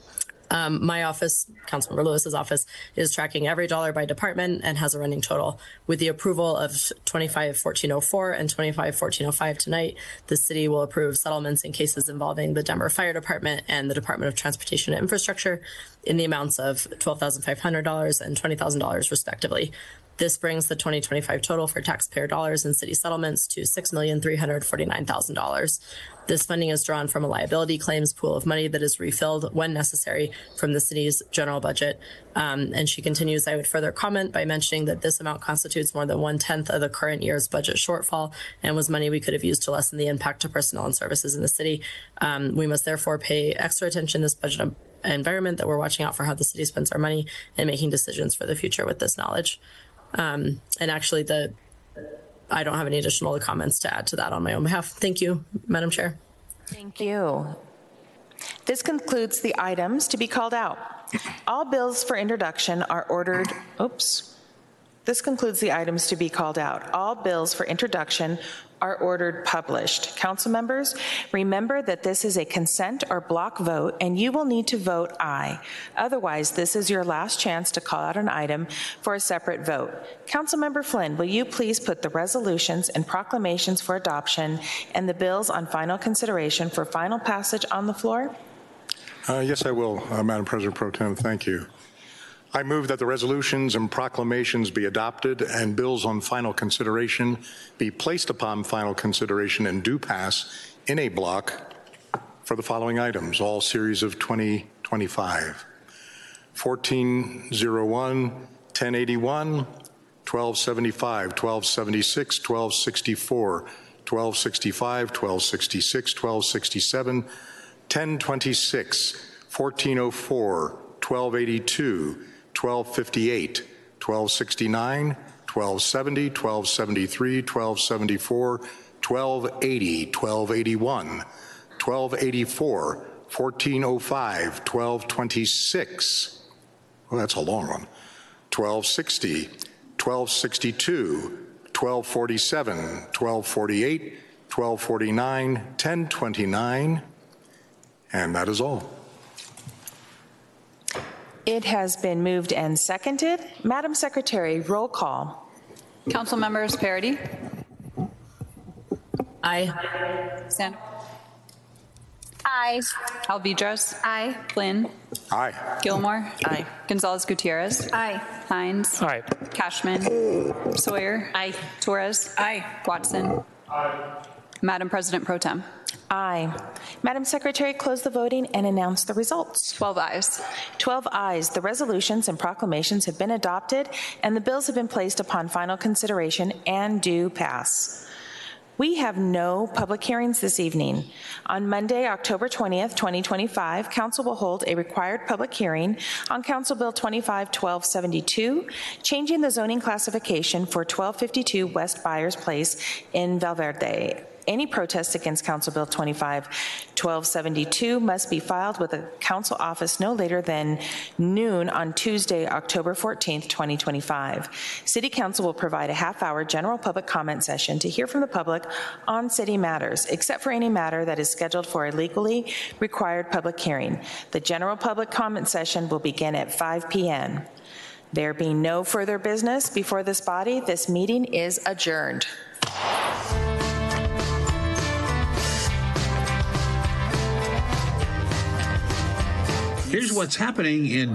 Um, my office, Councilmember Lewis's office, is tracking every dollar by department and has a running total. With the approval of twenty-five fourteen oh four and twenty-five fourteen oh five tonight, the city will approve settlements in cases involving the Denver Fire Department and the Department of Transportation and Infrastructure in the amounts of twelve thousand five hundred dollars and twenty thousand dollars respectively. This brings the twenty twenty-five total for taxpayer dollars and city settlements to six million three hundred forty-nine thousand dollars. This funding is drawn from a liability claims pool of money that is refilled when necessary from the city's general budget. Um, and she continues, I would further comment by mentioning that this amount constitutes more than one-tenth of the current year's budget shortfall and was money we could have used to lessen the impact to personnel and services in the city. Um, we must therefore pay extra attention to this budget environment, that we're watching out for how the city spends our money and making decisions for the future with this knowledge. Um, and actually, the I don't have any additional comments to add to that on my own behalf. Thank you, Madam Chair. Thank you. This concludes the items to be called out. All bills for introduction are ordered, oops. This concludes the items to be called out. All bills for introduction are ordered published. Council members, remember that this is a consent or block vote and you will need to vote aye. Otherwise, this is your last chance to call out an item for a separate vote. Councilmember Flynn, will you please put the resolutions and proclamations for adoption and the bills on final consideration for final passage on the floor? Uh, yes, I will, uh, Madam President Pro Tem. Thank you. I move that the resolutions and proclamations be adopted and bills on final consideration be placed upon final consideration and do pass in a block for the following items, all series of twenty twenty-five. fourteen oh one, ten eighty-one, twelve seventy-five, twelve seventy-six, twelve sixty-four, twelve sixty-five, twelve sixty-six, twelve sixty-seven, ten twenty-six, fourteen oh four, twelve eighty-two, twelve fifty-eight, twelve sixty-nine, twelve seventy, twelve seventy-three, twelve seventy-four, twelve eighty, twelve eighty-one, twelve eighty-four, fourteen oh five, twelve twenty-six, well, that's a long one, twelve sixty, twelve sixty-two, twelve forty-seven, twelve forty-eight, twelve forty-nine, ten twenty-nine, and that is all. It has been moved and seconded. Madam Secretary, roll call. Council members Parity? Aye. Sand? Aye. Alvidrez? Aye. Flynn? Aye. Gilmore? Aye. Gonzalez Gutierrez? Aye. Hines? Aye. Cashman? Sawyer? Aye. Torres? Aye. Watson? Aye. Madam President Pro Tem? Aye. Madam Secretary, close the voting and announce the results. twelve ayes. twelve ayes. The resolutions and proclamations have been adopted, and the bills have been placed upon final consideration and do pass. We have no public hearings this evening. On Monday, October twentieth, twenty twenty-five, Council will hold a required public hearing on Council Bill twenty-five twelve seventy-two, changing the zoning classification for twelve fifty-two West Byers Place in Valverde. Any protest against Council Bill twenty-five twelve seventy-two must be filed with the council office no later than noon on Tuesday, October fourteenth, twenty twenty-five. City Council will provide a half-hour general public comment session to hear from the public on city matters, except for any matter that is scheduled for a legally required public hearing. The general public comment session will begin at five p m There being no further business before this body, this meeting is adjourned. Here's what's happening in